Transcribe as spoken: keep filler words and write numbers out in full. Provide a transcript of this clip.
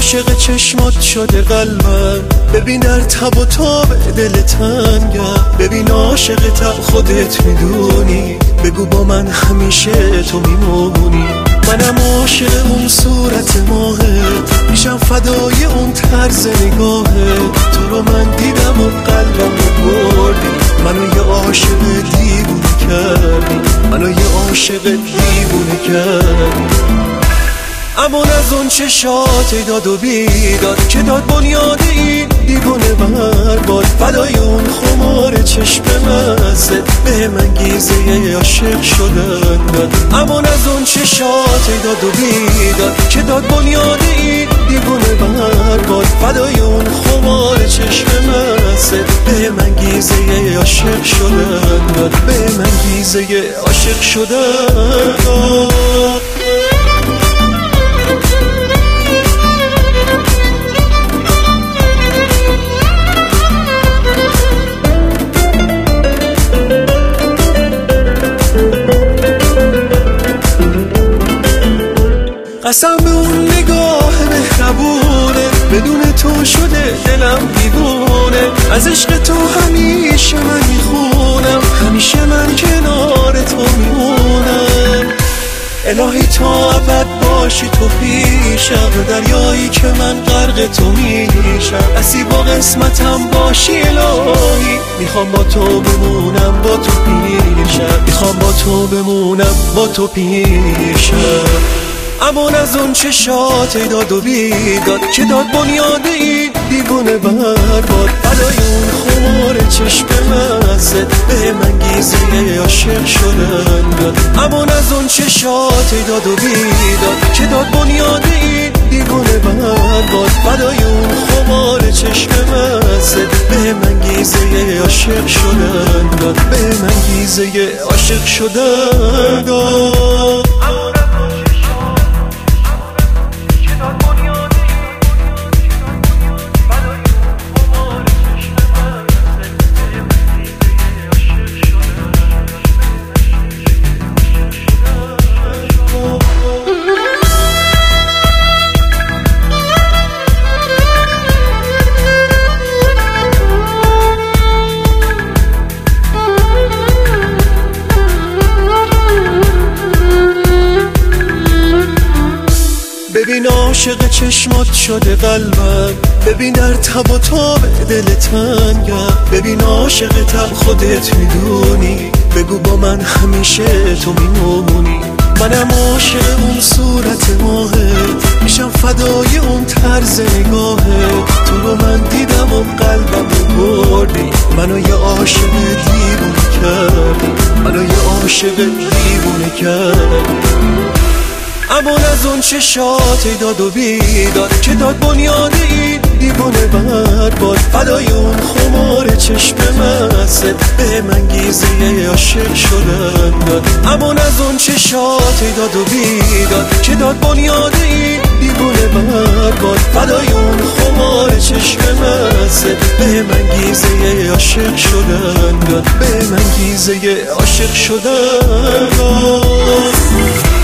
عاشق چشمات شده قلبم، ببین در تب و تاب دل تنگم، ببین عاشقتم خودت میدونی، بگو با من همیشه تو میمونی. منم عاشق اون صورت ماهت، میشم فدای اون طرز نگاهت، تو رو من دیدم و قلبم رو بردی، منو یه عاشق دیوونه کردی، منو یه عاشق دیوونه کردی. اما از اون چشات داد و بیداد که داد بنیاد این دیوونه برباد، فدای اون خمار چشم مزه به من گیزه عاشق شدن داد. اما از اون چشات داد و بیداد که داد بنیاد این دیوونه برباد، فدای اون خمار چشم مزه به من گیزه عاشق شدن داد، به من گیزه عاشق شدن داد. قسم به اون نگاه مهربونه، بدون تو شده دلم دیوونه، از عشق تو همیشه من میخونم، همیشه من کنار تو میمونم. الهی تا ابد باشی تو پیشم، دریایی که من غرق تو میشم، نصیب و قسمتم باشی الهی، میخوام با تو بمونم با تو پیشم، میخوام با تو بمونم با تو پیشم. اما از اون چشات داد و بیداد که داد بنیاد این دیوونه برباد، فدای اون خمار چشم مزه به من گیزه عاشق شدن داد. اما از اون چشات داد و بیداد که داد بنیاد این دیوونه برباد، فدای اون خمار چشم مزه به من گیزه عاشق شدن داد، به من گیزه عاشق شدن داد. ببین عاشق چشمات شده قلبم، ببین در تب و تاب دل تنگم، ببین عاشقتم خودت میدونی، بگو با من همیشه تو میمونی. منم عاشق اون صورت ماهت، میشم فدای اون طرز نگاهت، تو رو من دیدم و قلبم رو بردی، منو یه عاشق دیوونه کردی، منو یه عاشق دیوونه کردی. اما از اون چشات داد و بیداد که داد بنیاد این دیوونه برباد، فدای اون خمار چشم مزه به من گیزه عاشق شدن داد. اما از اون چشات داد و بیداد که داد بنیاد این دیوونه برباد، فدای اون خمار چشم مزه به من گیزه عاشق شدن داد، به من گیزه عاشق شدن داد.